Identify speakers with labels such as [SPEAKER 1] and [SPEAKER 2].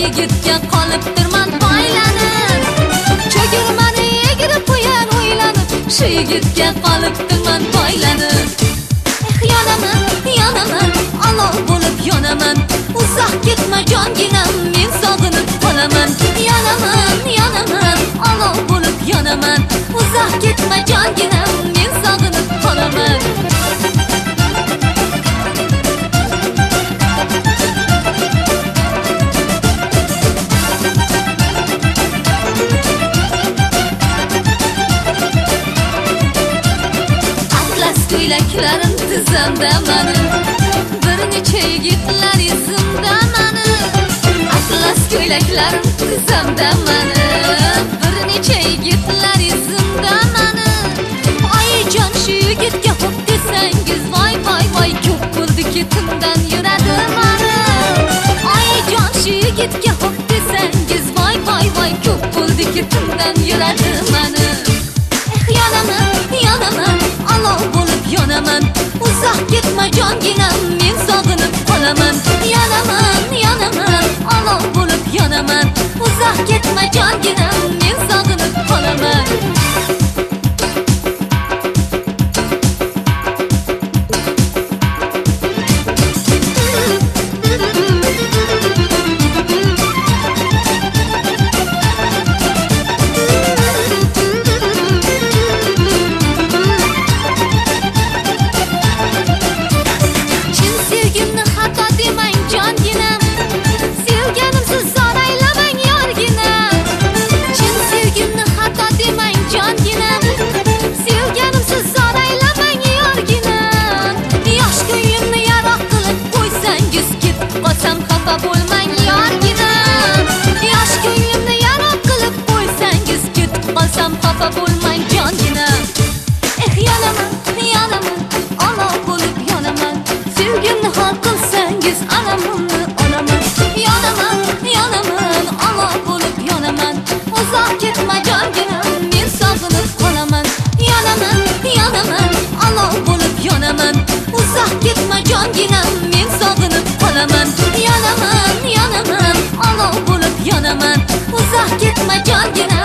[SPEAKER 1] yigitga qolibdirman boylanib. Chegirmani egirib qo'yar o'ylanib, shu yigitga qolibdirman boylanib. Yonaman, yonaman, olov bo'lib yonaman. Uzoq ketma jonginam, men sog'inib qolaman. Yonaman, yonaman, olov bo'lib yonaman. Uzoq ketma jonginam, men sog'inib qolaman. Ko'ylaklarim tizimda mani, bir necha yigitlar izimda mani. Atlas ko'ylaklarim tizimda mani, bir necha yigitlar izimda mani. Oyijon shu yigitga xo'p desangiz, voy voy voy, ko'p bo'ldi ketimdan yuradi mani. Oyijon shu yigitga xo'p desangiz, voy voy voy, ko'p bo'ldi ketimdan yuradi mani. Yonaman, yonaman, olov bo'lib yonaman. Uzoq ketma jonginam, men sog'inib qolaman. Yonaman, yonaman, olov bo'lib yonaman. Uzoq ketma jonginam, men sog'inib qolaman. Uzoq ketma jonginam, men sog'inib qolaman. Yonaman, yonaman, olov bo'lib yonaman. Uzoq ketma jonginam.